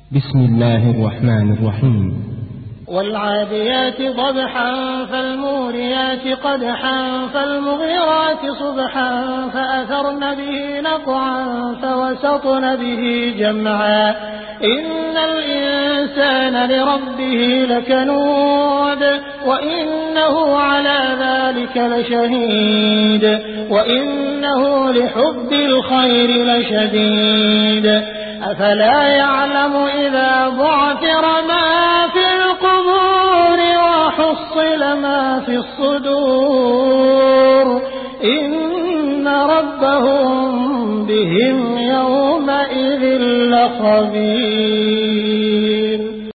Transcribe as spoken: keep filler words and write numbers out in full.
بسم الله الرحمن الرحيم. والعاديات ضبحا فالموريات قدحا فالمغيرات صبحا فأثرن به نقعا فوسطن به جمعا إن الإنسان لربه لكنود وإنه على ذلك لشهيد وإنه لحب الخير لشديد أفلا يعلم إذا بعثر ما في القبور وحصل ما في الصدور إن ربهم بهم يومئذ لخبير.